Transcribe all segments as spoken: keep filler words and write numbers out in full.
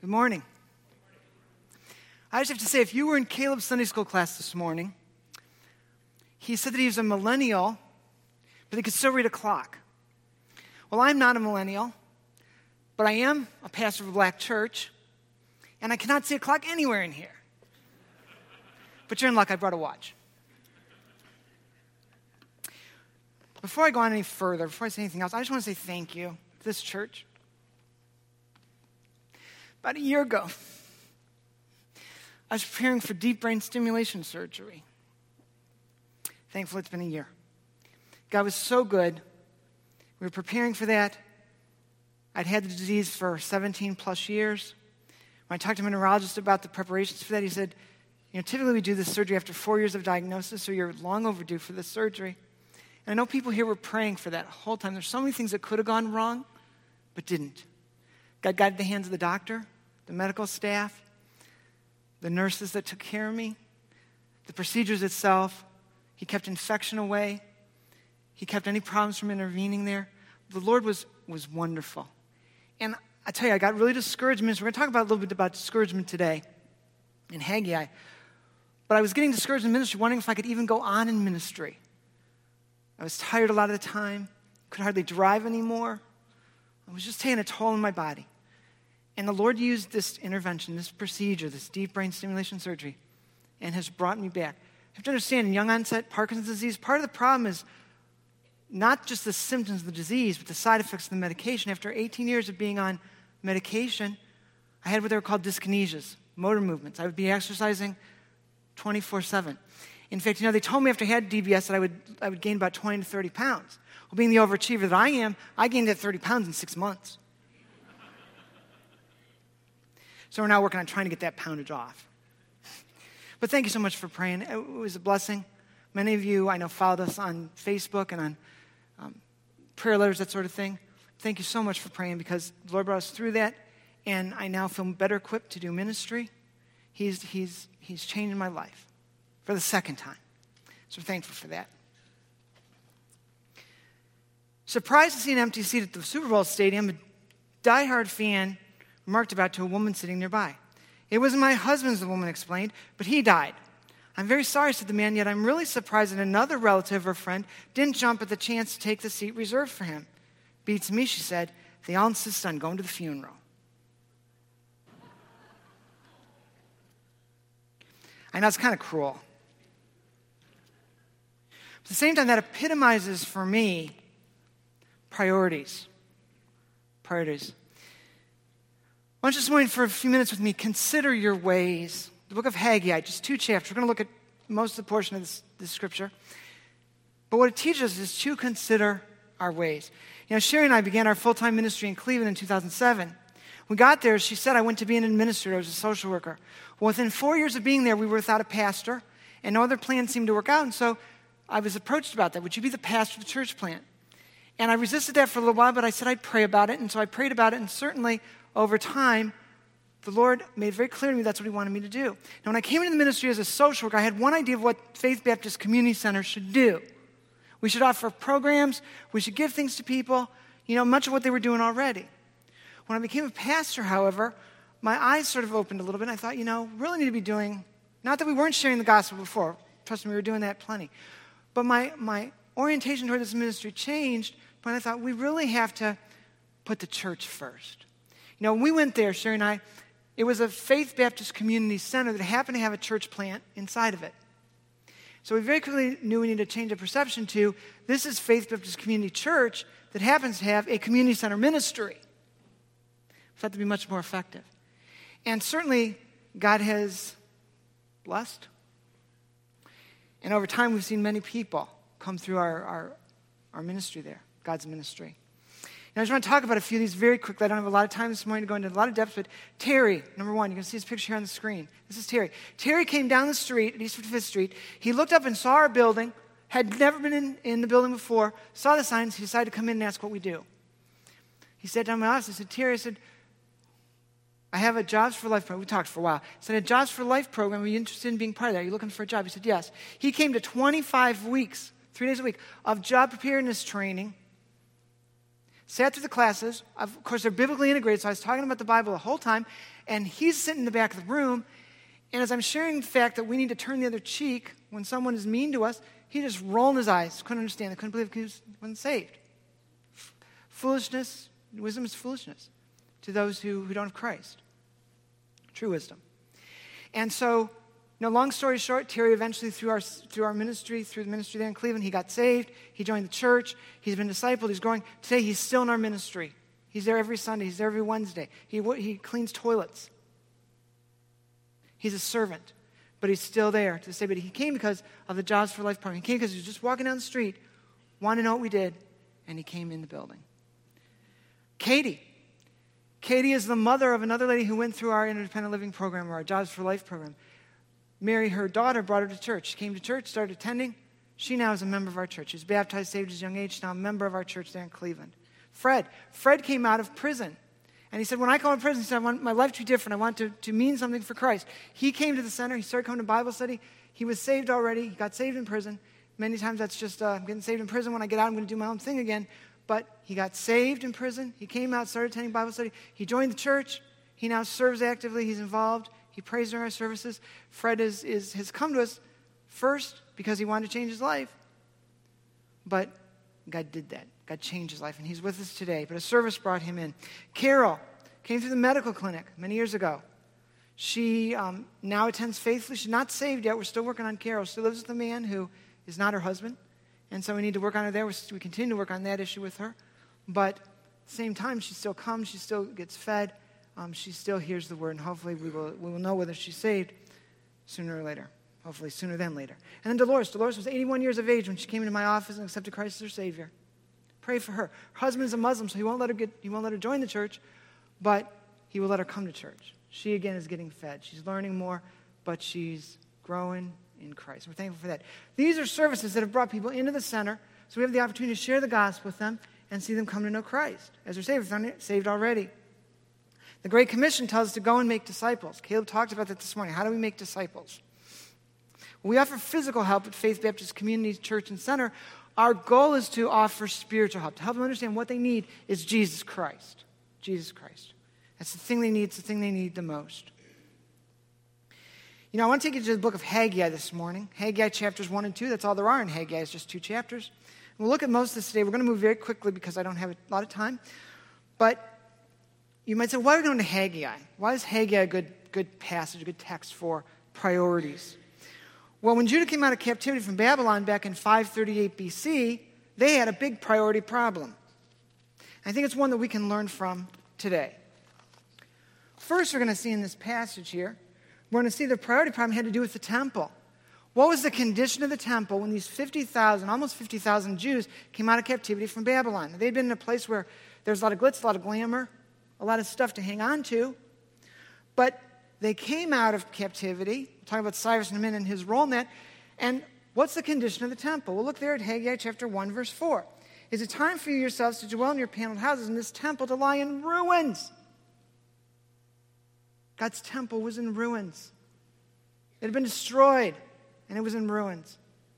Good morning. I just have to say, if you were in Caleb's Sunday school class this morning, he said that he was a millennial, but he could still read a clock. Well, I'm not a millennial, but I am a pastor of a black church, and I cannot see a clock anywhere in here. But you're in luck, I brought a watch. Before I go on any further, before I say anything else, I just want to say thank you to this church. About a year ago, I was preparing for deep brain stimulation surgery. Thankfully, it's been a year. God was so good. We were preparing for that. I'd had the disease for seventeen plus years. When I talked to my neurologist about the preparations for that, he said, you know, typically we do this surgery after four years of diagnosis, so you're long overdue for this surgery. And I know people here were praying for that whole time. There's so many things that could have gone wrong, but didn't. God guided the hands of the doctor, the medical staff, the nurses that took care of me, the procedures itself. He kept infection away. He kept any problems from intervening there. The Lord was, was wonderful. And I tell you, I got really discouraged. We're going to talk about a little bit about discouragement today in Haggai. But I was getting discouraged in ministry, wondering if I could even go on in ministry. I was tired a lot of the time, could hardly drive anymore. I was just taking a toll on my body. And the Lord used this intervention, this procedure, this deep brain stimulation surgery, and has brought me back. You have to understand, in young onset Parkinson's disease, part of the problem is not just the symptoms of the disease, but the side effects of the medication. After eighteen years of being on medication, I had what they were called dyskinesias, motor movements. I would be exercising twenty-four seven. In fact, you know, they told me after I had D B S that I would I would gain about twenty to thirty pounds. Well, being the overachiever that I am, I gained that thirty pounds in six months. So we're now working on trying to get that poundage off. But thank you so much for praying. It was a blessing. Many of you, I know, followed us on Facebook and on um, prayer letters, that sort of thing. Thank you so much for praying, because the Lord brought us through that, and I now feel better equipped to do ministry. He's, he's, he's changed my life for the second time. So we're thankful for that. Surprised to see an empty seat at the Super Bowl stadium, a diehard fan remarked about to a woman sitting nearby. It wasn't my husband's, the woman explained, but he died. I'm very sorry, said the man, yet I'm really surprised that another relative or friend didn't jump at the chance to take the seat reserved for him. Beats me, she said. They all insist on going to the funeral. I know it's kind of cruel. But at the same time, that epitomizes for me priorities. Priorities. Why don't you this morning for a few minutes with me consider your ways. The book of Haggai, just two chapters. We're going to look at most of the portion of this, this scripture. But what it teaches us is to consider our ways. You know, Sherry and I began our full-time ministry in Cleveland in two thousand seven. We got there, she said, I went to be an administrator. I was a social worker. Well, within four years of being there, we were without a pastor, and no other plan seemed to work out. And so I was approached about that. Would you be the pastor of the church plant? And I resisted that for a little while, but I said I'd pray about it. And so I prayed about it, and certainly over time, the Lord made very clear to me that's what he wanted me to do. Now, when I came into the ministry as a social worker, I had one idea of what Faith Baptist Community Center should do. We should offer programs. We should give things to people, you know, much of what they were doing already. When I became a pastor, however, my eyes sort of opened a little bit, and I thought, you know, we really need to be doing, not that we weren't sharing the gospel before. Trust me, we were doing that plenty. But my, my orientation toward this ministry changed when I thought we really have to put the church first. You know, when we went there, Sherry and I, it was a Faith Baptist Community Center that happened to have a church plant inside of it. So we very quickly knew we needed to change the perception to, this is Faith Baptist Community Church that happens to have a community center ministry. For that to be much more effective. And certainly, God has blessed. And over time, we've seen many people come through our, our, our ministry there, God's ministry. Now, I just want to talk about a few of these very quickly. I don't have a lot of time this morning to go into a lot of depth, but Terry, number one, you can see his picture here on the screen. This is Terry. Terry came down the street at East fifty-fifth Street. He looked up and saw our building, had never been in, in the building before, saw the signs, he decided to come in and ask what we do. He sat down in my office. I said, Terry, I said, I have a Jobs for Life program. We talked for a while. I said, a Jobs for Life program, are you interested in being part of that? Are you looking for a job? He said, yes. He came to twenty-five weeks, three days a week, of job preparedness training Sat through the classes. Of course, they're biblically integrated, so I was talking about the Bible the whole time. And he's sitting in the back of the room. And as I'm sharing the fact that we need to turn the other cheek when someone is mean to us, he just rolled his eyes. Couldn't understand. I couldn't believe he wasn't saved. F- foolishness, wisdom is foolishness to those who, who don't have Christ. True wisdom. And so, you know, long story short, Terry eventually, through our through our ministry, through the ministry there in Cleveland, he got saved. He joined the church. He's been discipled. He's growing. Today, he's still in our ministry. He's there every Sunday. He's there every Wednesday. He he cleans toilets. He's a servant, but he's still there to say. But he came because of the Jobs for Life program. He came because he was just walking down the street, wanted to know what we did, and he came in the building. Katie. Katie is the mother of another lady who went through our independent living program or our Jobs for Life program. Mary, her daughter, brought her to church. She came to church, started attending. She now is a member of our church. She was baptized, saved at a young age. She's now a member of our church there in Cleveland. Fred. Fred came out of prison. And he said, when I come out of prison, he said, I want my life to be different. I want to, to mean something for Christ. He came to the center. He started coming to Bible study. He was saved already. He got saved in prison. Many times that's just, uh, I'm getting saved in prison. When I get out, I'm going to do my own thing again. But he got saved in prison. He came out, started attending Bible study. He joined the church. He now serves actively. He's involved. He prays during our services. Fred is, is, has come to us first because he wanted to change his life. But God did that. God changed his life, and he's with us today. But a service brought him in. Carol came through the medical clinic many years ago. She um, now attends faithfully. She's not saved yet. We're still working on Carol. She lives with a man who is not her husband. And so we need to work on her there. We continue to work on that issue with her. But at the same time, she still comes. She still gets fed. Um, she still hears the word. And hopefully we will, we will know whether she's saved sooner or later. Hopefully sooner than later. And then Dolores. Dolores was eighty-one years of age when she came into my office and accepted Christ as her Savior. Pray for her. Her husband is a Muslim, so he won't let her get, he won't let her join the church, but he will let her come to church. She, again, is getting fed. She's learning more, but she's growing in Christ. We're thankful for that. These are services that have brought people into the center, so we have the opportunity to share the gospel with them and see them come to know Christ as they're saved, if they're saved already. The Great Commission tells us to go and make disciples. Caleb talked about that this morning. How do we make disciples? We offer physical help at Faith Baptist Community Church and Center. Our goal is to offer spiritual help, to help them understand what they need is Jesus Christ. Jesus Christ. That's the thing they need. It's the thing they need the most. You know, I want to take you to the book of Haggai this morning. Haggai chapters one and two. That's all there are in Haggai. It's just two chapters. We'll look at most of this today. We're going to move very quickly because I don't have a lot of time. But you might say, why are we going to Haggai? Why is Haggai a good, good passage, a good text for priorities? Well, when Judah came out of captivity from Babylon back in five thirty-eight B C, they had a big priority problem. I think it's one that we can learn from today. First, we're going to see in this passage here, we're going to see the priority problem had to do with the temple. What was the condition of the temple when these fifty thousand, almost fifty thousand Jews came out of captivity from Babylon? They'd been in a place where there's a lot of glitz, a lot of glamour, a lot of stuff to hang on to. But they came out of captivity. We'll talk about Cyrus in a minute and his role in that. And what's the condition of the temple? We'll look there at Haggai chapter one, verse four. Is it time for you yourselves to dwell in your paneled houses and this temple to lie in ruins? God's temple was in ruins. It had been destroyed, and it was in ruins.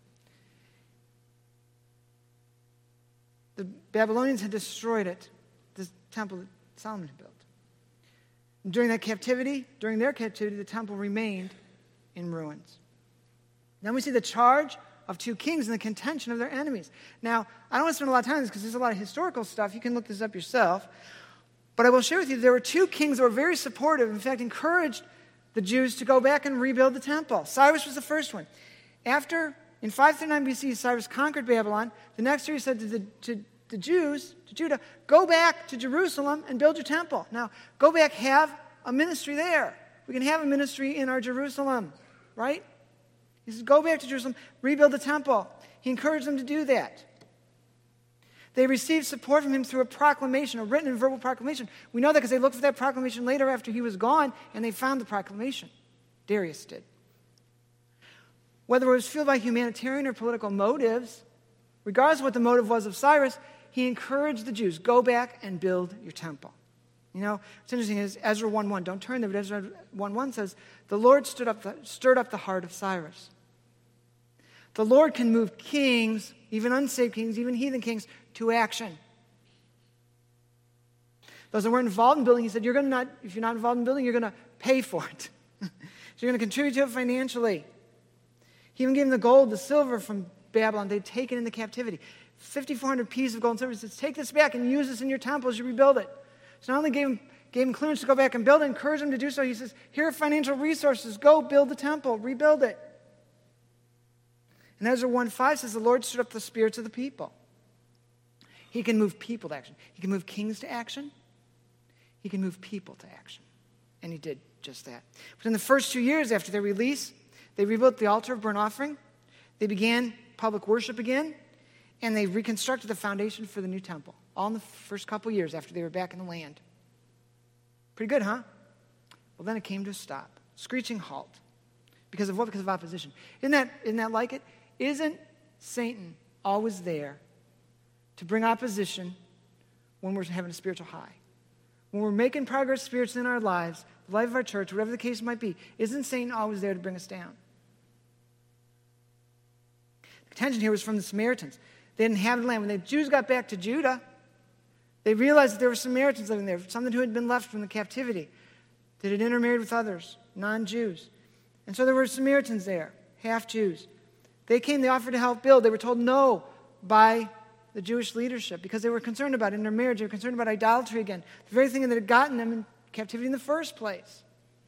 The Babylonians had destroyed it, the temple that Solomon had built. During that captivity, during their captivity, the temple remained in ruins. Then we see the charge of two kings and the contention of their enemies. Now, I don't want to spend a lot of time on this because there's a lot of historical stuff. You can look this up yourself. But I will share with you, there were two kings that were very supportive, in fact, encouraged the Jews to go back and rebuild the temple. Cyrus was the first one. After, in five thirty-nine B C, Cyrus conquered Babylon. The next year he said to the, to the Jews, to Judah, go back to Jerusalem and build your temple. Now, go back, have a ministry there. We can have a ministry in our Jerusalem, right? He says, go back to Jerusalem, rebuild the temple. He encouraged them to do that. They received support from him through a proclamation, a written and verbal proclamation. We know that because they looked for that proclamation later after he was gone, and they found the proclamation. Darius did. Whether it was fueled by humanitarian or political motives, regardless of what the motive was of Cyrus, he encouraged the Jews, go back and build your temple. You know, it's interesting, is Ezra one one, don't turn there, but Ezra one one says, the Lord stood up the, stirred up the heart of Cyrus. The Lord can move kings, even unsaved kings, even heathen kings, to action. Those that weren't involved in building, he said, you're going to not, if you're not involved in building, you're going to pay for it. So you're going to contribute to it financially. He even gave them the gold, the silver from Babylon they'd taken into captivity. fifty-four hundred pieces of gold and silver. He says, take this back and use this in your temple as you rebuild it. So not only gave him, gave him clearance to go back and build it, encouraged him to do so, he says, here are financial resources. Go build the temple. Rebuild it. And Ezra one five says, the Lord stirred up the spirits of the people. He can move people to action. He can move kings to action. He can move people to action. And he did just that. But in the first two years after their release, they rebuilt the altar of burnt offering. They began public worship again. And they reconstructed the foundation for the new temple. All in the first couple years after they were back in the land. Pretty good, huh? Well, then it came to a stop. Screeching halt. Because of what? Because of opposition. Isn't that, isn't that like it? Isn't Satan always there to bring opposition when we're having a spiritual high? When we're making progress spiritually in our lives, the life of our church, whatever the case might be, isn't Satan always there to bring us down? The contention here was from the Samaritans. They didn't have the land. When the Jews got back to Judah, they realized that there were Samaritans living there, something who had been left from the captivity, that had intermarried with others, non-Jews. And so there were Samaritans there, half-Jews. They came, they offered to help build. They were told no by the Jewish leadership because they were concerned about intermarriage. They were concerned about idolatry again, the very thing that had gotten them in captivity in the first place.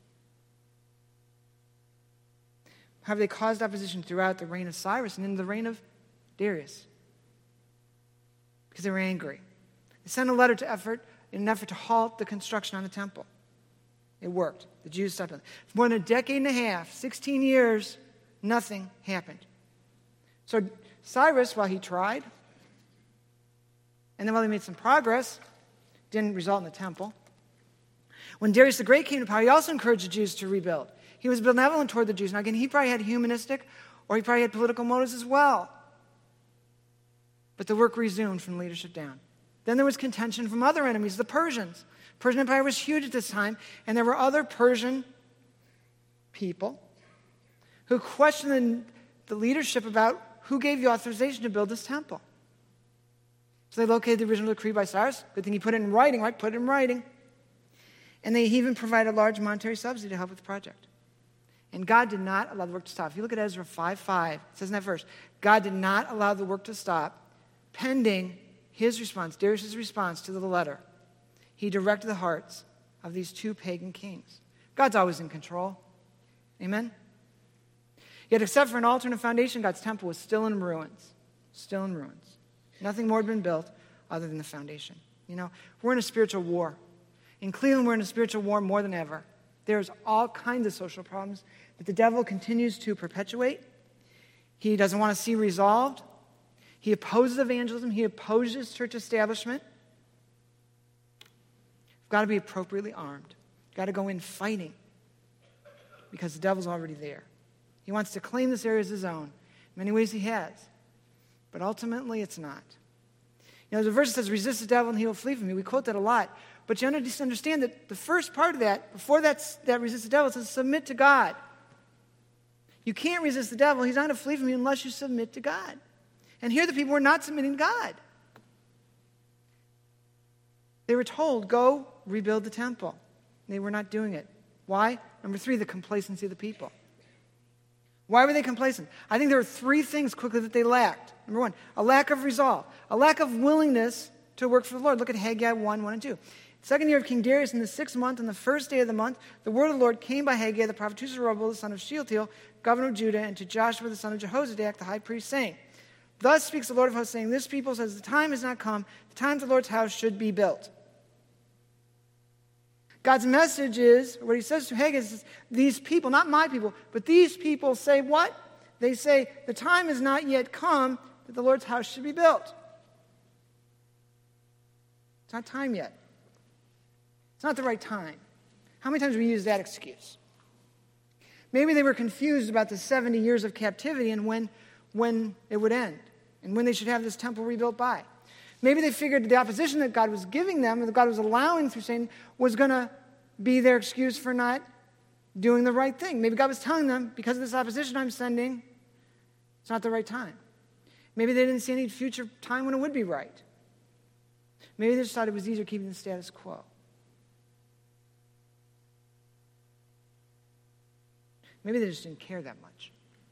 However, they caused opposition throughout the reign of Cyrus and into the reign of Darius because they were angry. They sent a letter to effort in an effort to halt the construction on the temple. It worked. The Jews stopped it. For more than a decade and a half, sixteen years, nothing happened. So Cyrus, while he tried, and then while he made some progress, didn't result in the temple. When Darius the Great came to power, he also encouraged the Jews to rebuild. He was benevolent toward the Jews. Now again, he probably had humanistic or he probably had political motives as well. But the work resumed from leadership down. Then there was contention from other enemies, the Persians. The Persian Empire was huge at this time, and there were other Persian people who questioned the leadership about who gave the authorization to build this temple. So they located the original decree by Cyrus. Good thing he put it in writing, right? Put it in writing. And they even provided a large monetary subsidy to help with the project. And God did not allow the work to stop. If you look at Ezra five five, it says in that verse, God did not allow the work to stop pending his response, Darius' response to the letter. He directed the hearts of these two pagan kings. God's always in control. Amen? Yet except for an altar and a foundation, God's temple was still in ruins. Still in ruins. Nothing more had been built other than the foundation. You know, we're in a spiritual war. In Cleveland, we're in a spiritual war more than ever. There's all kinds of social problems that the devil continues to perpetuate. He doesn't want to see resolved. He opposes evangelism. He opposes church establishment. We've got to be appropriately armed. We've got to go in fighting because the devil's already there. He wants to claim this area as his own. In many ways he has. But ultimately it's not. You know, the verse says, resist the devil and he will flee from you. We quote that a lot. But you understand that the first part of that, before that's, that resist the devil, it says submit to God. You can't resist the devil. He's not going to flee from you unless you submit to God. And here the people were not submitting to God. They were told, go rebuild the temple. They were not doing it. Why? Number three, the complacency of the people. Why were they complacent? I think there were three things quickly that they lacked. Number one, a lack of resolve, a lack of willingness to work for the Lord. Look at Haggai one, one and two. Second year of King Darius, in the sixth month, on the first day of the month, the word of the Lord came by Haggai, the prophet, to Zerubbabel, the son of Shealtiel, governor of Judah, and to Joshua, the son of Jehozadak, the high priest, saying, thus speaks the Lord of hosts, saying, this people says, the time has not come, the time of the Lord's house should be built. God's message is, what he says to Haggai is, these people, not my people, but these people say what? They say, the time has not yet come that the Lord's house should be built. It's not time yet. It's not the right time. How many times do we use that excuse? Maybe they were confused about the seventy years of captivity and when, when it would end and when they should have this temple rebuilt by. Maybe they figured the opposition that God was giving them, or that God was allowing through Satan, was going to be their excuse for not doing the right thing. Maybe God was telling them, because of this opposition I'm sending, it's not the right time. Maybe they didn't see any future time when it would be right. Maybe they just thought it was easier keeping the status quo. Maybe they just didn't care that much.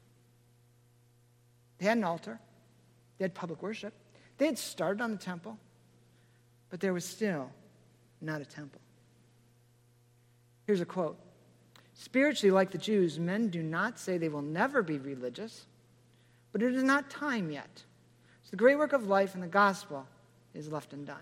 They had an altar. They had public worship. They had started on the temple, but there was still not a temple. Here's a quote. Spiritually, like the Jews, men do not say they will never be religious, but it is not time yet. So the great work of life and the gospel is left undone.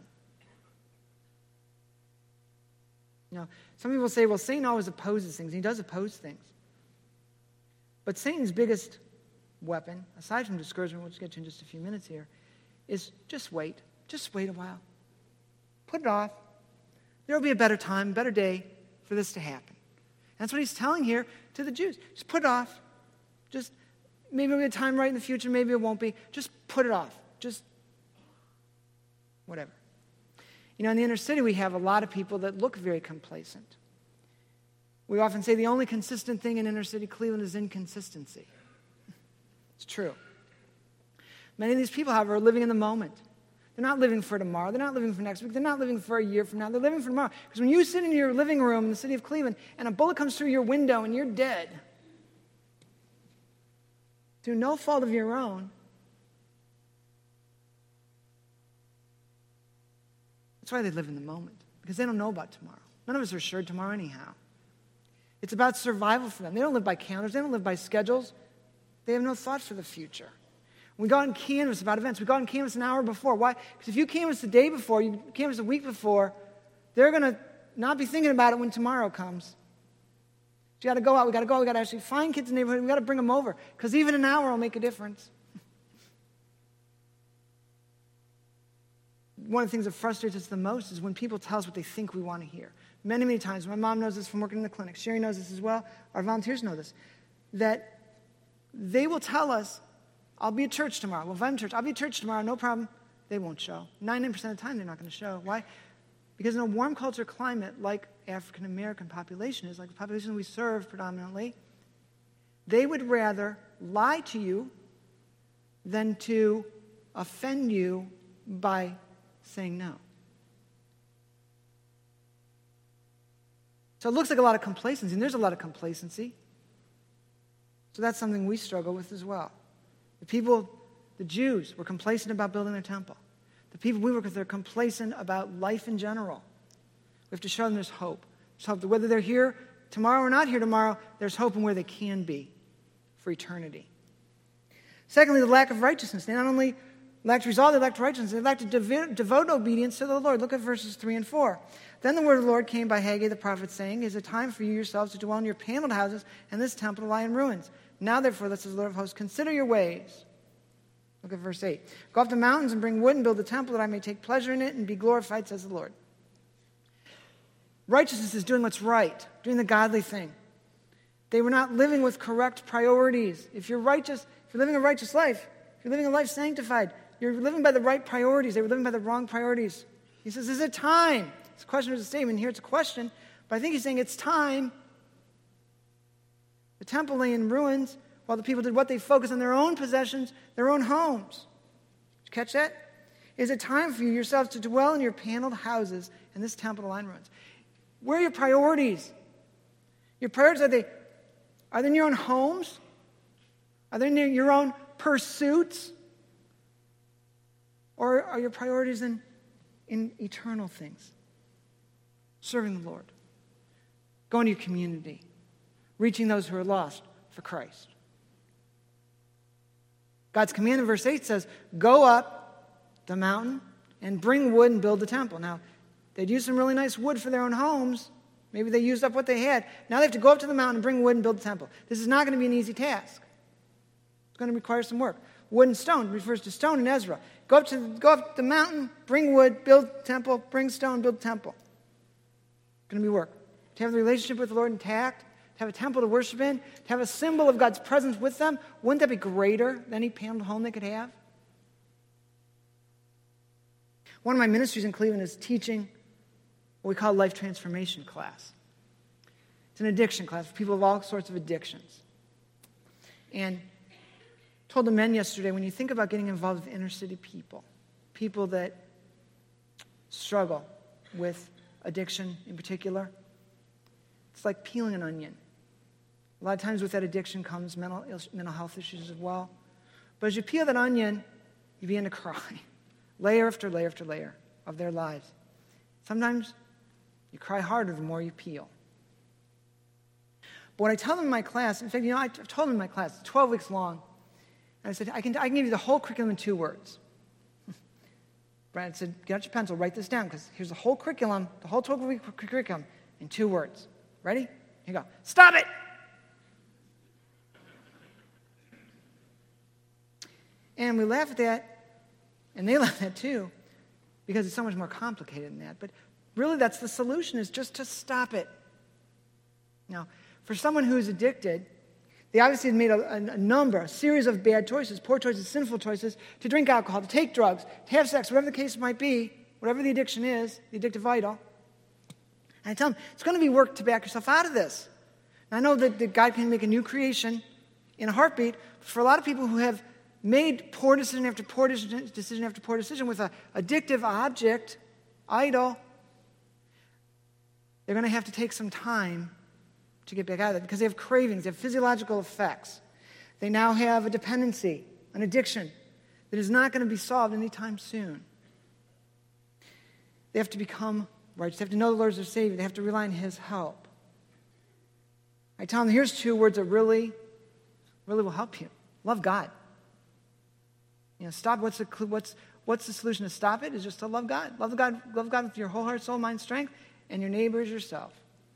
You know, some people say, well, Satan always opposes things. He does oppose things. But Satan's biggest weapon, aside from discouragement, which we'll get to in just a few minutes here, is just wait. Just wait a while. Put it off. There will be a better time, a better day for this to happen. That's what he's telling here to the Jews. Just put it off. Just, maybe it'll be a time right in the future, maybe it won't be. Just put it off. Just whatever. You know, in the inner city, we have a lot of people that look very complacent. We often say the only consistent thing in inner city Cleveland is inconsistency. It's true. Many of these people, however, are living in the moment. They're not living for tomorrow. They're not living for next week. They're not living for a year from now. They're living for tomorrow. Because when you sit in your living room in the city of Cleveland and a bullet comes through your window and you're dead, through no fault of your own, that's why they live in the moment. Because they don't know about tomorrow. None of us are assured tomorrow anyhow. It's about survival for them. They don't live by calendars. They don't live by schedules. They have no thought for the future. We go out and canvass about events. We go out and canvass an hour before. Why? Because if you canvass the day before, you canvass a week before, they're going to not be thinking about it when tomorrow comes. So you got to go out. We got to go. We got to actually find kids in the neighborhood. We got to bring them over because even an hour will make a difference. One of the things that frustrates us the most is when people tell us what they think we want to hear. Many, many times, my mom knows this from working in the clinic. Sherry knows this as well. Our volunteers know this. That they will tell us, I'll be at church tomorrow. Well, if I'm at church, I'll be at church tomorrow, no problem. They won't show. ninety-nine percent of the time, they're not going to show. Why? Because in a warm culture climate, like African-American population is, like the population we serve predominantly, they would rather lie to you than to offend you by saying no. So it looks like a lot of complacency, and there's a lot of complacency. So that's something we struggle with as well. The people, the Jews, were complacent about building their temple. The people we work with are complacent about life in general. We have to show them there's hope. There's hope that whether they're here tomorrow or not here tomorrow, there's hope in where they can be for eternity. Secondly, the lack of righteousness. They not only lacked resolve, they lacked righteousness. They lacked to dev- devote obedience to the Lord. Look at verses three and four. Then the word of the Lord came by Haggai the prophet, saying, "It is a time for you yourselves to dwell in your paneled houses, and this temple to lie in ruins. Now, therefore, thus says the Lord of hosts, consider your ways." Look at verse eight. "Go up the mountains and bring wood and build a temple that I may take pleasure in it and be glorified, says the Lord." Righteousness is doing what's right, doing the godly thing. They were not living with correct priorities. If you're righteous, if you're living a righteous life, if you're living a life sanctified, you're living by the right priorities. They were living by the wrong priorities. He says, is it time? It's a question, it's a statement. Here it's a question, but I think he's saying it's time. The temple lay in ruins while the people did what? They focused on their own possessions, their own homes. Did you catch that? Is it time for you yourselves to dwell in your paneled houses and this temple to lie in ruins? Where are your priorities? Your priorities, are they, are they in your own homes? Are they in your own pursuits? Or are your priorities in, in eternal things? Serving the Lord. Going to your community. Reaching those who are lost for Christ. God's command in verse eight says, go up the mountain and bring wood and build the temple. Now, they'd used some really nice wood for their own homes. Maybe they used up what they had. Now they have to go up to the mountain and bring wood and build the temple. This is not going to be an easy task. It's going to require some work. Wood and stone refers to stone in Ezra. Go up to go up the mountain, bring wood, build temple, bring stone, build temple. It's going to be work. To have a relationship with the Lord intact, to have a temple to worship in, to have a symbol of God's presence with them, wouldn't that be greater than any paneled home they could have? One of my ministries in Cleveland is teaching what we call a life transformation class. It's an addiction class for people of all sorts of addictions. And I told the men yesterday, when you think about getting involved with inner city people, people that struggle with addiction in particular, it's like peeling an onion. A lot of times with that addiction comes mental, mental health issues as well. But as you peel that onion, you begin to cry. Layer after layer after layer of their lives. Sometimes you cry harder the more you peel. But what I tell them in my class, in fact, you know, I told them in my class, it's twelve weeks long, and I said, I can, I can give you the whole curriculum in two words. Brad said, get out your pencil, write this down, because here's the whole curriculum, the whole twelve-week curriculum in two words. Ready? Here you go. Stop it! And we laugh at that, and they laugh at that too, because it's so much more complicated than that. But really, that's the solution, is just to stop it. Now, for someone who's addicted, they obviously have made a, a, a number, a series of bad choices, poor choices, sinful choices, to drink alcohol, to take drugs, to have sex, whatever the case might be, whatever the addiction is, the addictive idol. And I tell them, it's going to be work to back yourself out of this. And I know that, that God can make a new creation in a heartbeat, but for a lot of people who have made poor decision after poor decision, decision after poor decision with an addictive object, idol, they're going to have to take some time to get back out of it because they have cravings, they have physiological effects. They now have a dependency, an addiction that is not going to be solved anytime soon. They have to become righteous. They have to know the Lord as their Savior. They have to rely on His help. I tell them, here's two words that really, really will help you. Love God. You know, stop. What's the what's what's the solution to stop it? Is just to love God. Love God. Love God with your whole heart, soul, mind, strength, and your neighbor as yourself.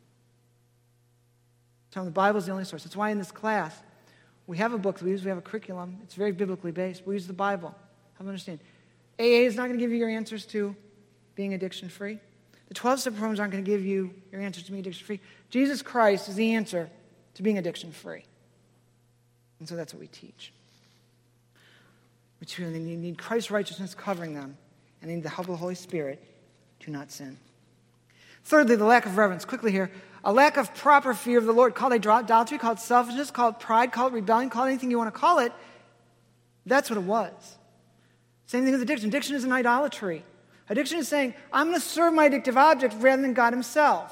So the Bible is the only source. That's why in this class we have a book that we use. We have a curriculum. It's very biblically based. We use the Bible. Help them understand. A A is not going to give you your answers to being addiction free. The twelve-step programs aren't going to give you your answers to being addiction free. Jesus Christ is the answer to being addiction free. And so that's what we teach. Which they need Christ's righteousness covering them, and they need the help of the Holy Spirit to not sin. Thirdly, the lack of reverence. Quickly here. A lack of proper fear of the Lord. Call it idolatry, call it selfishness, call it pride, call it rebellion, call it anything you want to call it. That's what it was. Same thing with addiction. Addiction is an idolatry. Addiction is saying, I'm going to serve my addictive object rather than God Himself.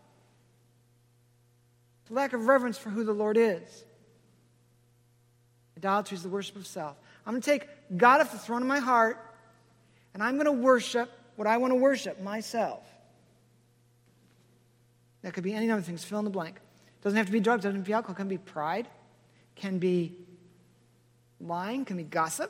It's a lack of reverence for who the Lord is. Idolatry is the worship of self. I'm going to take God off the throne of my heart, and I'm going to worship what I want to worship, myself. That could be any number of things. Fill in the blank. It doesn't have to be drugs. It doesn't have to be alcohol. It can be pride. It can be lying. It can be gossip.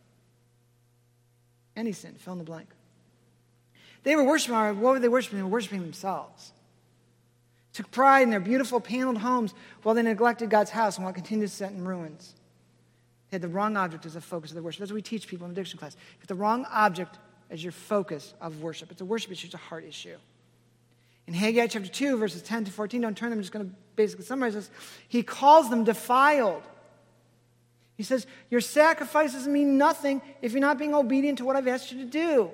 Any sin. Fill in the blank. They were worshiping. What were they worshiping? They were worshiping themselves. Took pride in their beautiful paneled homes while they neglected God's house and while it continued to set in ruins. They had the wrong object as a focus of their worship. That's what we teach people in addiction class. Get the wrong object as your focus of worship. It's a worship issue. It's a heart issue. In Haggai chapter two, verses ten to fourteen, don't turn them, I'm just going to basically summarize this. He calls them defiled. He says, your sacrifices mean nothing if you're not being obedient to what I've asked you to do.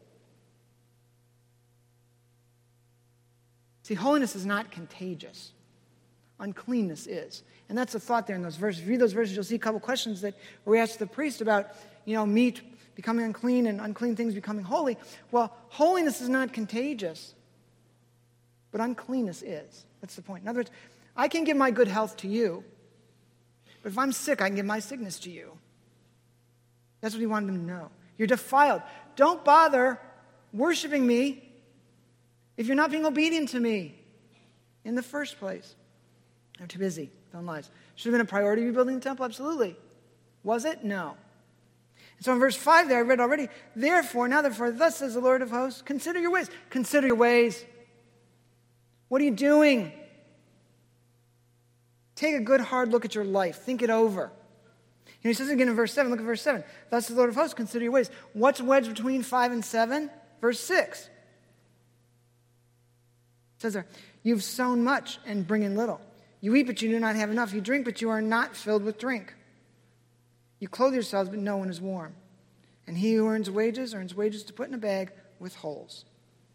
See, holiness is not contagious. Uncleanness is. And that's the thought there in those verses. If you read those verses, you'll see a couple questions that were asked the priest about, you know, meat becoming unclean and unclean things becoming holy. Well, holiness is not contagious. But uncleanness is. That's the point. In other words, I can give my good health to you, but if I'm sick, I can give my sickness to you. That's what he wanted them to know. You're defiled. Don't bother worshiping me if you're not being obedient to me in the first place. I'm too busy. Don't lie. Should have been a priority rebuilding the temple? Absolutely. Was it? No. And so in verse five there, I read already, therefore, now therefore, thus says the Lord of hosts, consider your ways. Consider your ways. What are you doing? Take a good hard look at your life. Think it over. And he says again in verse seven, look at verse seven. Thus the Lord of hosts, consider your ways. What's wedged between five and seven? Verse six. It says there, you've sown much and bring in little. You eat, but you do not have enough. You drink, but you are not filled with drink. You clothe yourselves, but no one is warm. And he who earns wages, earns wages to put in a bag with holes.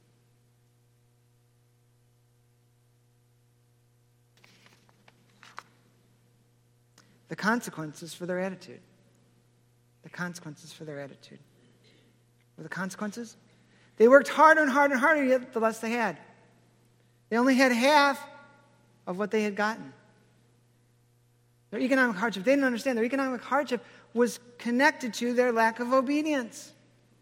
The consequences for their attitude. The consequences for their attitude. What were the consequences? They worked harder and harder and harder, yet the less they had. They only had half of what they had gotten. Their economic hardship, they didn't understand. Their economic hardship was connected to their lack of obedience.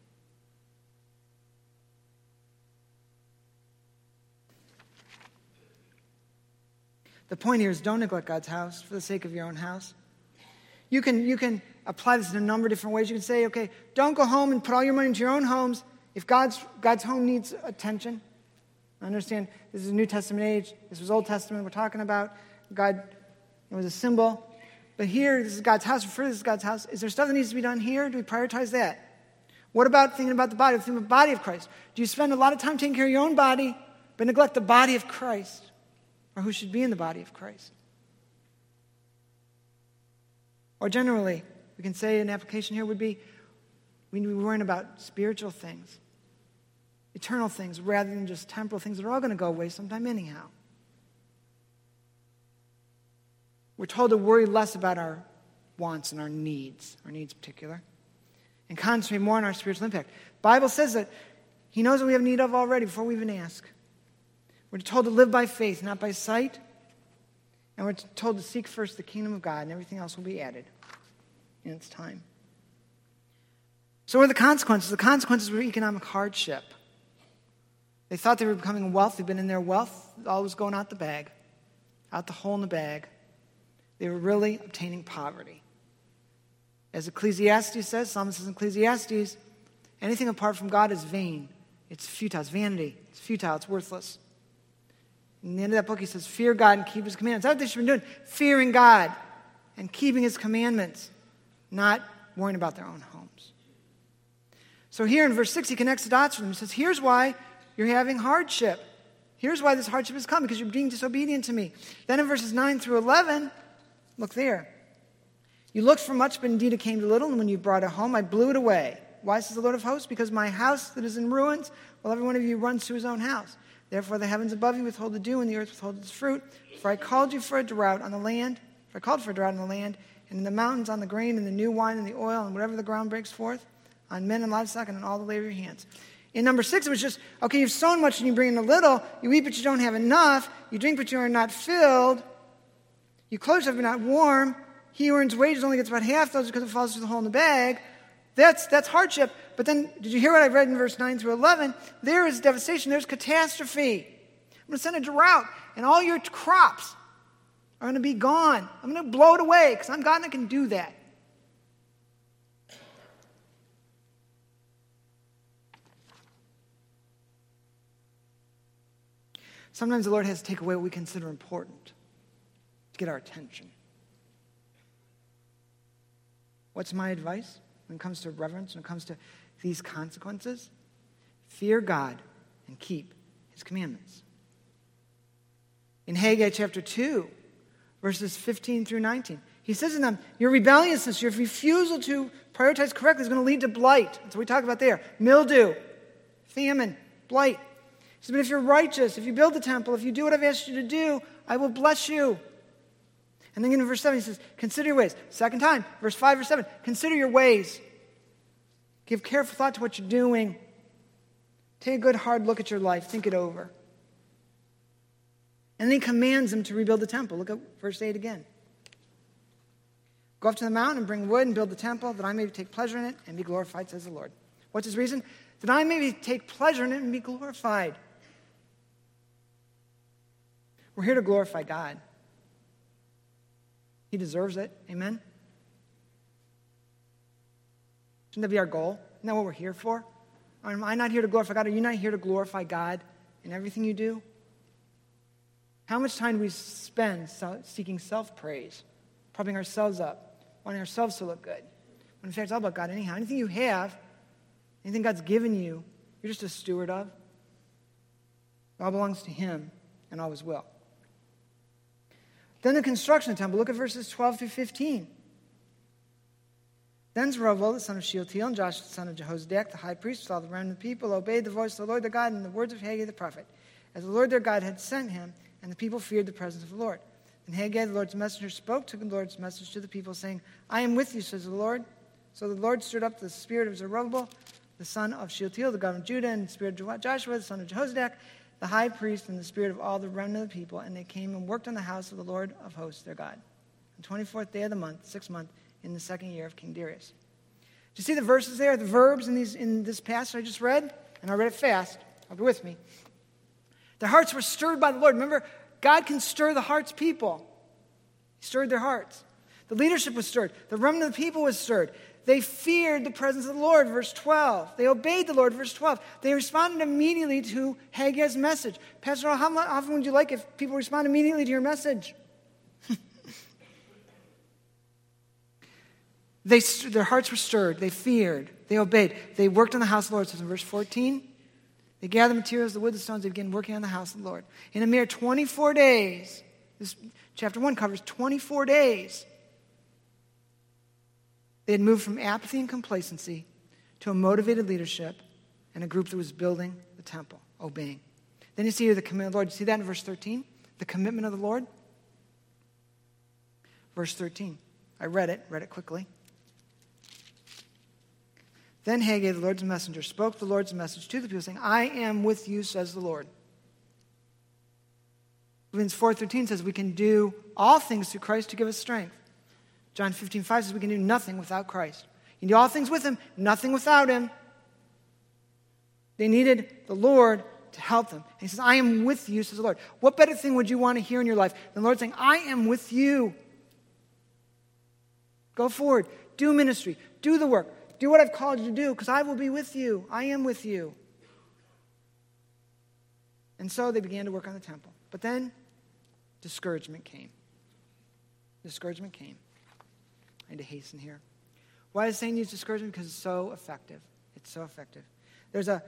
The point here is don't neglect God's house for the sake of your own house. You can, you can apply this in a number of different ways. You can say, okay, don't go home and put all your money into your own homes if God's, God's home needs attention. I understand this is a New Testament age. This was Old Testament we're talking about. God, it was a symbol. But here, this is God's house. For this is God's house. Is there stuff that needs to be done here? Do we prioritize that? What about thinking about the body? Thinking about the body of Christ. Do you spend a lot of time taking care of your own body, but neglect the body of Christ? Or who should be in the body of Christ? Or generally, we can say an application here would be we need to be worrying about spiritual things, eternal things, rather than just temporal things that are all going to go away sometime anyhow. We're told to worry less about our wants and our needs, our needs in particular, and concentrate more on our spiritual impact. The Bible says that He knows what we have need of already before we even ask. We're told to live by faith, not by sight. And we're told to seek first the kingdom of God, and everything else will be added in its time. So what are the consequences? The consequences were economic hardship. They thought they were becoming wealthy, but in their wealth, all was going out the bag, out the hole in the bag. They were really obtaining poverty. As Ecclesiastes says, Psalmist says in Ecclesiastes, anything apart from God is vain. It's futile. It's vanity. It's futile. It's worthless. In the end of that book, he says, fear God and keep His commandments. That's what they should have been doing. Fearing God and keeping His commandments, not worrying about their own homes. So here in verse six, he connects the dots for them. He says, here's why you're having hardship. Here's why this hardship has come, because you're being disobedient to me. Then in verses nine through eleven, look there. You looked for much, but indeed it came to little, and when you brought it home, I blew it away. Why, says the Lord of hosts? Because my house that is in ruins, well, every one of you runs to his own house. Therefore the heavens above you withhold the dew, and the earth withholds its fruit. For I called you for a drought on the land, for I called for a drought on the land, and in the mountains on the grain, and the new wine, and the oil, and whatever the ground breaks forth, on men and livestock, and on all the labor of your hands. In number six, it was just, okay, you've sown much and you bring in a little. You eat, but you don't have enough. You drink, but you are not filled. You clothe yourself, but not warm. He who earns wages only gets about half those because it falls through the hole in the bag. That's, that's hardship. But then, did you hear what I read in verse nine through eleven? There is devastation. There's catastrophe. I'm going to send a drought, and all your crops are going to be gone. I'm going to blow it away because I'm God and I can do that. Sometimes the Lord has to take away what we consider important to get our attention. What's my advice when it comes to reverence, when it comes to these consequences? Fear God and keep His commandments. In Haggai chapter two, verses fifteen through nineteen, he says to them, your rebelliousness, your refusal to prioritize correctly is going to lead to blight. That's what we talk about there. Mildew, famine, blight. He says, but if you're righteous, if you build the temple, if you do what I've asked you to do, I will bless you. And then in verse seven, he says, consider your ways. Second time, verse five or seven, consider your ways. Give careful thought to what you're doing. Take a good hard look at your life. Think it over. And then he commands them to rebuild the temple. Look at verse eight again. Go up to the mountain and bring wood and build the temple, that I may take pleasure in it and be glorified, says the Lord. What's his reason? That I may take pleasure in it and be glorified. We're here to glorify God. He deserves it. Amen? Shouldn't that be our goal? Isn't that what we're here for? Am I not here to glorify God? Are you not here to glorify God in everything you do? How much time do we spend seeking self-praise, propping ourselves up, wanting ourselves to look good? When in fact, it's all about God anyhow. Anything you have, anything God's given you, you're just a steward of. It all belongs to Him and all His will. Then the construction of the temple. Look at verses twelve through fifteen. Then Zerubbabel, the son of Shealtiel, and Joshua, the son of Jehozadak, the high priest, with all the remnant of the people, obeyed the voice of the Lord their God and the words of Haggai the prophet, as the Lord their God had sent him, and the people feared the presence of the Lord. And Haggai, the Lord's messenger, spoke to the Lord's message to the people, saying, I am with you, says the Lord. So the Lord stirred up the spirit of Zerubbabel, the son of Shealtiel, the governor of Judah, and the spirit of Joshua, the son of Jehozadak, the high priest, and the spirit of all the remnant of the people, and they came and worked on the house of the Lord of hosts, their God. the twenty-fourth day of the month, sixth month, in the second year of King Darius. Do you see the verses there, the verbs in these in this passage I just read? And I read it fast. I'll be with me. Their hearts were stirred by the Lord. Remember, God can stir the hearts of people. He stirred their hearts. The leadership was stirred. The remnant of the people was stirred. They feared the presence of the Lord, verse twelve. They obeyed the Lord, verse twelve. They responded immediately to Haggai's message. Pastor, how often would you like if people respond immediately to your message? they, their hearts were stirred. They feared. They obeyed. They worked on the house of the Lord. It says in verse fourteen, they gathered materials, the wood, the stones. They began working on the house of the Lord. In a mere twenty-four days, this chapter one covers twenty-four days, they had moved from apathy and complacency to a motivated leadership and a group that was building the temple, obeying. Then you see here the commitment of the Lord. You see that in verse thirteen? The commitment of the Lord? Verse thirteen. I read it, read it quickly. Then Haggai, the Lord's messenger, spoke the Lord's message to the people, saying, I am with you, says the Lord. Philippians four thirteen says we can do all things through Christ to give us strength. John fifteen five says we can do nothing without Christ. You can do all things with him, nothing without him. They needed the Lord to help them. And he says, I am with you, says the Lord. What better thing would you want to hear in your life than the Lord saying, I am with you. Go forward. Do ministry. Do the work. Do what I've called you to do because I will be with you. I am with you. And so they began to work on the temple. But then discouragement came. Discouragement came. I need to hasten here. Why is Satan use discouragement? Because it's so effective. It's so effective. There's a,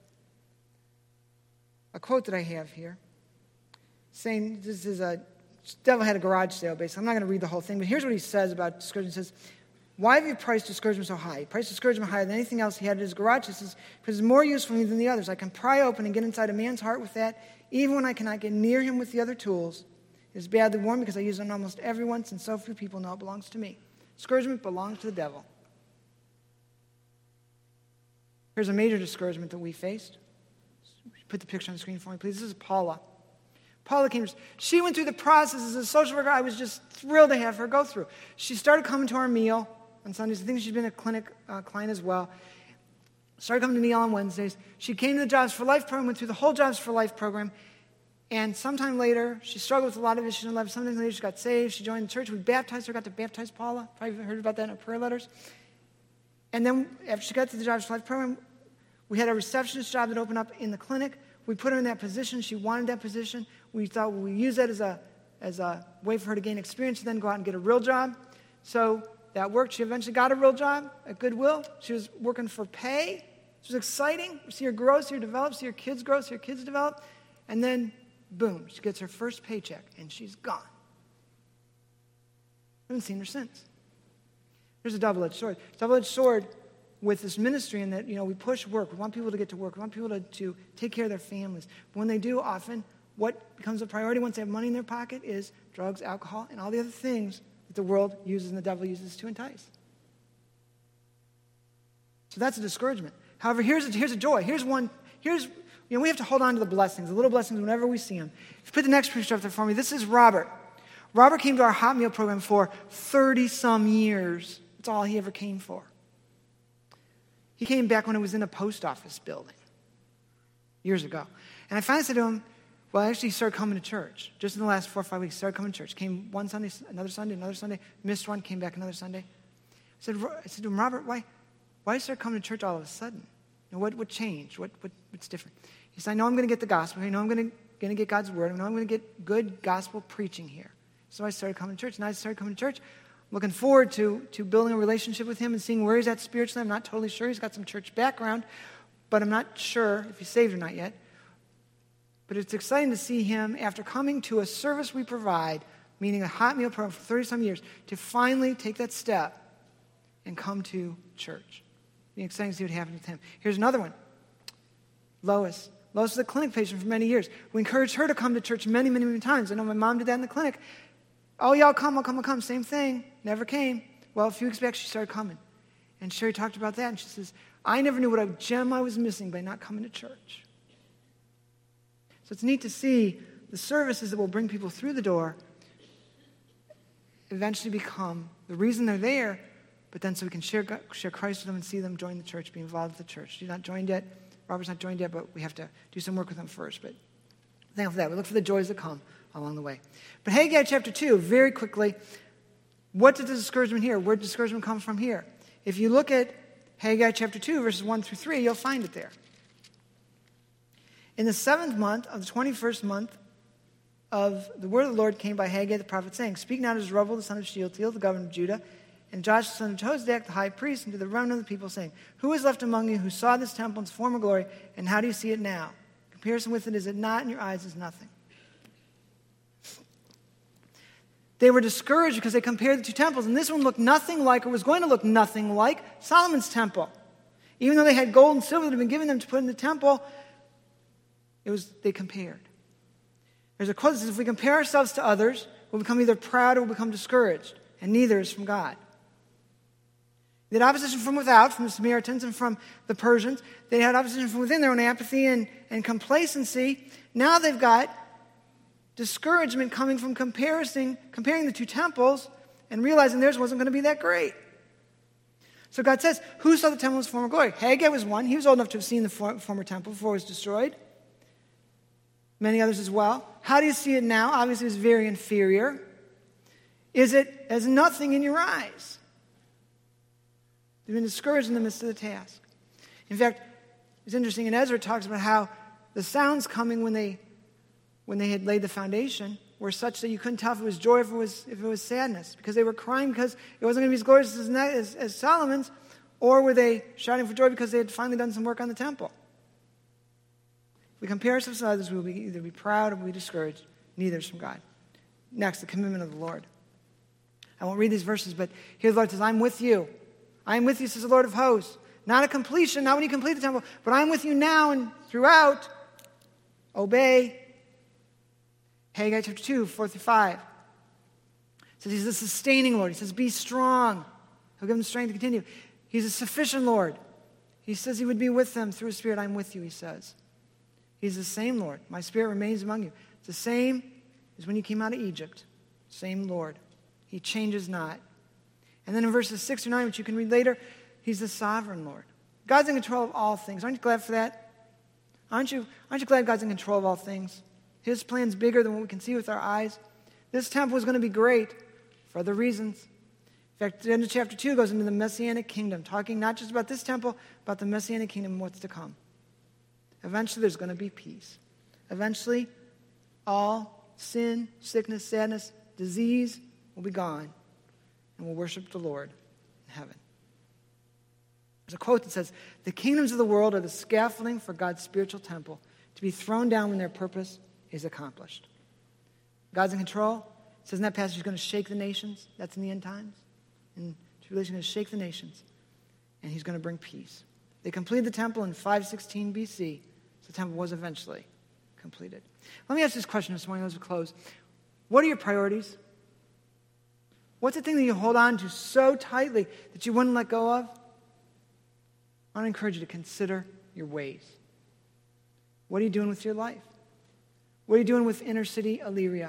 a quote that I have here saying this is a devil had a garage sale, basically. I'm not going to read the whole thing, but here's what he says about discouragement. He says, why have you priced discouragement so high? He priced discouragement higher than anything else he had at his garage. He says, because it's more useful to me than the others. I can pry open and get inside a man's heart with that, even when I cannot get near him with the other tools. It is badly worn because I use it on almost everyone, since so few people know it belongs to me. Discouragement belongs to the devil. Here's a major discouragement that we faced. Put the picture on the screen for me, please. This is Paula. Paula came. She went through the process as a social worker. I was just thrilled to have her go through. She started coming to our meal on Sundays. I think she's been a clinic uh, client as well. Started coming to meal on Wednesdays. She came to the Jobs for Life program, went through the whole Jobs for Life program. And sometime later, she struggled with a lot of issues in life. Sometime later, she got saved. She joined the church. We baptized her, got to baptize Paula. Probably heard about that in our prayer letters. And then after she got to the Jobs for Life program, we had a receptionist job that opened up in the clinic. We put her in that position. She wanted that position. We thought well, we use that as a as a way for her to gain experience and then go out and get a real job. So that worked. She eventually got a real job at Goodwill. She was working for pay. It was exciting. See her grow, see her develop, see her kids grow, see her kids develop. And then, boom, she gets her first paycheck, and she's gone. I haven't seen her since. There's a double-edged sword. Double-edged sword with this ministry in that, you know, we push work. We want people to get to work. We want people to, to take care of their families. But when they do, often, what becomes a priority once they have money in their pocket is drugs, alcohol, and all the other things that the world uses and the devil uses to entice. So that's a discouragement. However, here's a, here's a joy. Here's one, here's, you know, we have to hold on to the blessings, the little blessings whenever we see them. If you put the next picture up there for me, this is Robert. Robert came to our hot meal program for thirty-some years. That's all he ever came for. He came back when it was in a post office building years ago. And I finally said to him, well, I actually started coming to church. Just in the last four or five weeks, started coming to church. Came one Sunday, another Sunday, another Sunday, missed one, came back another Sunday. I said, I said to him, Robert, why, why did you start coming to church all of a sudden? You know, what, what changed? What, what, what's different? He said, I know I'm going to get the gospel. I know I'm going to, going to get God's word. I know I'm going to get good gospel preaching here. So I started coming to church. And I started coming to church. Looking forward to, to building a relationship with him and seeing where he's at spiritually. I'm not totally sure. He's got some church background, but I'm not sure if he's saved or not yet. But it's exciting to see him, after coming to a service we provide, meaning a hot meal program for thirty-some years, to finally take that step and come to church. It's exciting to see what happens with him. Here's another one. Lois. Lois was a clinic patient for many years. We encouraged her to come to church many, many, many times. I know my mom did that in the clinic. Oh, yeah, I'll come, I'll come, I'll come. Same thing. Never came. Well, a few weeks back, she started coming. And Sherry talked about that, and she says, I never knew what a gem I was missing by not coming to church. So it's neat to see the services that will bring people through the door eventually become the reason they're there, but then so we can share, share Christ with them and see them join the church, be involved with the church. You're not joined yet. Robert's not joined yet, but we have to do some work with them first. But thankful for that. We look for the joys that come along the way. But Haggai chapter two, very quickly, what did the discouragement here? Where did discouragement come from here? If you look at Haggai chapter two, verses one through three, you'll find it there. In the seventh month of the twenty-first month of the word of the Lord came by Haggai the prophet, saying, Speak now to Zerubbabel the son of Shealtiel, the governor of Judah, and Joshua the son of Jehozadak, the high priest, and to the remnant of the people, saying, Who is left among you who saw this temple in its former glory, and how do you see it now? Comparison with it, is it not in your eyes as nothing? They were discouraged because they compared the two temples, and this one looked nothing like, or was going to look nothing like, Solomon's temple. Even though they had gold and silver that had been given them to put in the temple, it was they compared. There's a quote that says, if we compare ourselves to others, we'll become either proud or we'll become discouraged, and neither is from God. They had opposition from without, from the Samaritans and from the Persians. They had opposition from within, their own apathy and, and complacency. Now they've got discouragement coming from comparison, comparing the two temples and realizing theirs wasn't going to be that great. So God says, who saw the temple in its former glory? Haggai was one. He was old enough to have seen the for, former temple before it was destroyed. Many others as well. How do you see it now? Obviously, it's very inferior. Is it as nothing in your eyes? They've been discouraged in the midst of the task. In fact, it's interesting, and Ezra talks about how the sounds coming when they when they had laid the foundation were such that you couldn't tell if it was joy or if it was, if it was sadness, because they were crying because it wasn't going to be as glorious as, as, as Solomon's, or were they shouting for joy because they had finally done some work on the temple? If we compare ourselves to others, we will be either be proud or we'll be discouraged. Neither is from God. Next, the commitment of the Lord. I won't read these verses, but here the Lord says, I'm with you. I am with you, says the Lord of hosts. Not a completion, not when you complete the temple, but I'm with you now and throughout. Obey. Haggai chapter two, four through five. It says he's a sustaining Lord. He says, be strong. He'll give them strength to continue. He's a sufficient Lord. He says he would be with them through his Spirit. I'm with you, he says. He's the same Lord. My Spirit remains among you. It's the same as when you came out of Egypt. Same Lord. He changes not. And then in verses six through nine, which you can read later, he's the sovereign Lord. God's in control of all things. Aren't you glad for that? Aren't you, aren't you glad God's in control of all things? His plan's bigger than what we can see with our eyes. This temple is going to be great for other reasons. In fact, the end of chapter two goes into the Messianic kingdom, talking not just about this temple, about the Messianic kingdom and what's to come. Eventually, there's going to be peace. Eventually, all sin, sickness, sadness, disease will be gone, and we'll worship the Lord in heaven. There's a quote that says, the kingdoms of the world are the scaffolding for God's spiritual temple to be thrown down when their purpose is accomplished. God's in control. It says in that passage he's going to shake the nations. That's in the end times. And tribulation is going to shake the nations. And he's going to bring peace. They completed the temple in five sixteen B C. So the temple was eventually completed. Let me ask this question this morning as we close. What are your priorities? What's the thing that you hold on to so tightly that you wouldn't let go of? I want to encourage you to consider your ways. What are you doing with your life? What are you doing with inner city Elyria?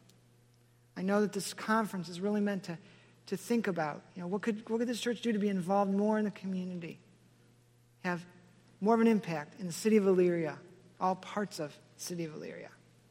I know that this conference is really meant to, to think about, you know, what could, what could this church do to be involved more in the community? Have more of an impact in the city of Elyria, all parts of the city of Elyria.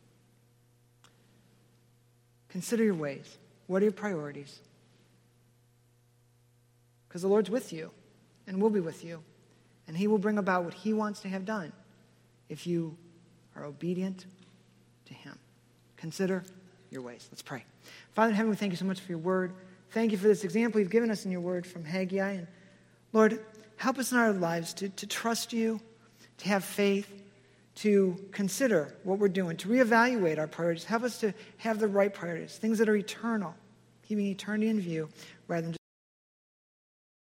Consider your ways. What are your priorities? Because the Lord's with you and will be with you, and he will bring about what he wants to have done if you are obedient to him. Consider your ways. Let's pray. Father in heaven, we thank you so much for your word. Thank you for this example you've given us in your word from Haggai. And Lord, help us in our lives to, to trust you, to have faith, to consider what we're doing, to reevaluate our priorities. Help us to have the right priorities, things that are eternal, keeping eternity in view rather than just